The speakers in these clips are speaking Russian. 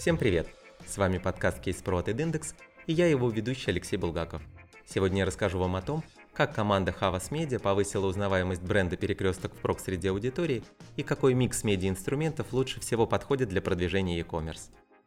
Всем привет! С вами подкаст CasePro от Индекс, и я его ведущий Алексей Булгаков. Сегодня я расскажу вам о том, как команда Havas Media повысила узнаваемость бренда «Перекресток впрок» среди аудитории и какой микс медиаинструментов лучше всего подходит для продвижения e-commerce.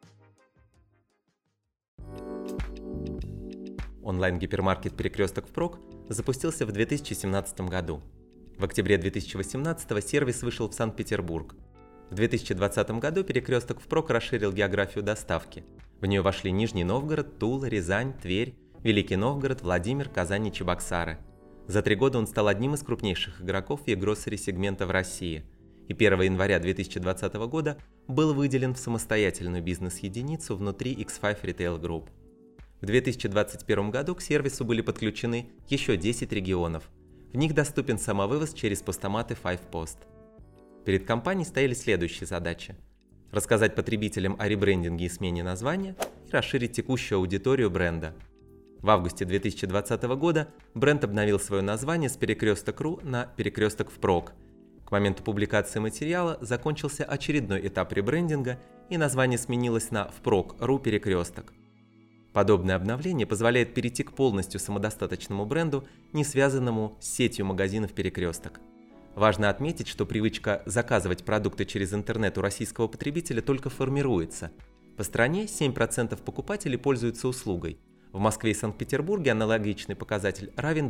Онлайн-гипермаркет «Перекресток впрок» запустился в 2017 году. В октябре 2018 сервис вышел в Санкт-Петербург. В 2020 году «Перекресток впрок» расширил географию доставки. В нее вошли Нижний Новгород, Тула, Рязань, Тверь, Великий Новгород, Владимир, Казань и Чебоксары. За 3 года он стал одним из крупнейших игроков e-grocery сегмента в России. И 1 января 2020 года был выделен в самостоятельную бизнес-единицу внутри X5 Retail Group. В 2021 году к сервису были подключены еще 10 регионов. В них доступен самовывоз через постаматы 5Post. Перед компанией стояли следующие задачи: рассказать потребителям о ребрендинге и смене названия и расширить текущую аудиторию бренда. В августе 2020 года бренд обновил свое название с Перекресток.ру на Перекресток впрок. К моменту публикации материала закончился очередной этап ребрендинга, и название сменилось на Впрок.ру Перекресток. Подобное обновление позволяет перейти к полностью самодостаточному бренду, не связанному с сетью магазинов Перекресток. Важно отметить, что привычка заказывать продукты через интернет у российского потребителя только формируется. По стране 7% покупателей пользуются услугой. В Москве и Санкт-Петербурге аналогичный показатель равен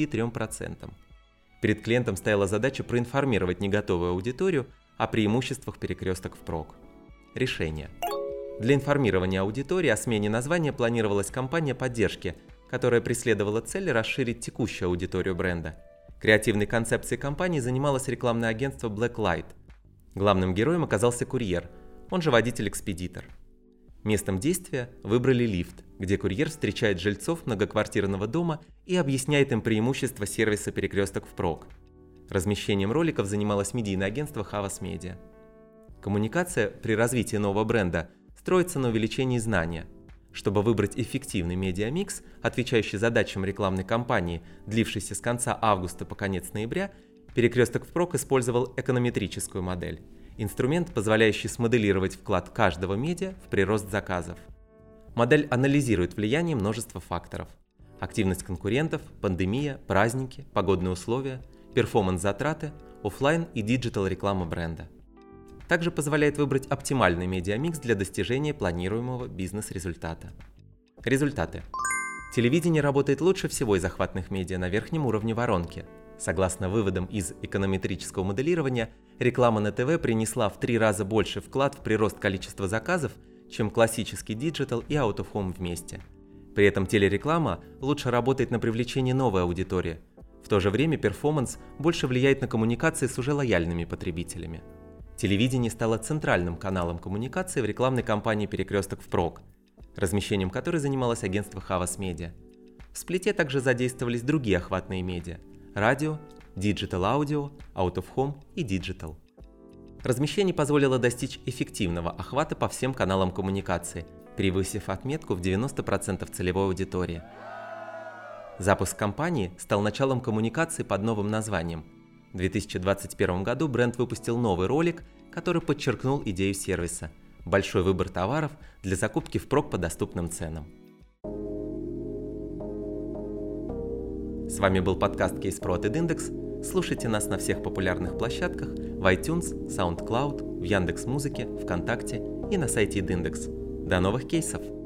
23%. Перед клиентом стояла задача проинформировать неготовую аудиторию о преимуществах Перекресток впрок. Решение. Для информирования аудитории о смене названия планировалась кампания поддержки, которая преследовала цель расширить текущую аудиторию бренда. Креативной концепцией компании занималось рекламное агентство Blacklight. Главным героем оказался курьер, он же водитель-экспедитор. Местом действия выбрали лифт, где курьер встречает жильцов многоквартирного дома и объясняет им преимущества сервиса Перекресток впрок. Размещением роликов занималось медийное агентство Havas Media. Коммуникация при развитии нового бренда строится на увеличении знания. Чтобы выбрать эффективный медиамикс, отвечающий задачам рекламной кампании, длившейся с конца августа по конец ноября, Перекресток впрок использовал эконометрическую модель – инструмент, позволяющий смоделировать вклад каждого медиа в прирост заказов. Модель анализирует влияние множества факторов – активность конкурентов, пандемия, праздники, погодные условия, перформанс-затраты, офлайн и диджитал-реклама бренда. Также позволяет выбрать оптимальный медиамикс для достижения планируемого бизнес-результата. Результаты. Телевидение работает лучше всего из охватных медиа на верхнем уровне воронки. Согласно выводам из эконометрического моделирования, реклама на ТВ принесла в 3 раза больше вклад в прирост количества заказов, чем классический диджитал и out of home вместе. При этом телереклама лучше работает на привлечение новой аудитории. В то же время перформанс больше влияет на коммуникации с уже лояльными потребителями. Телевидение стало центральным каналом коммуникации в рекламной кампании «Перекресток впрок», размещением которой занималось агентство Havas Media. В сплите также задействовались другие охватные медиа – радио, диджитал-аудио, out of home и диджитал. Размещение позволило достичь эффективного охвата по всем каналам коммуникации, превысив отметку в 90% целевой аудитории. Запуск кампании стал началом коммуникации под новым названием. В 2021 году бренд выпустил новый ролик, который подчеркнул идею сервиса – большой выбор товаров для закупки впрок по доступным ценам. С вами был подкаст CasePro от Индекс. Слушайте нас на всех популярных площадках в iTunes, SoundCloud, в Яндекс.Музыке, ВКонтакте и на сайте Индекс. До новых кейсов!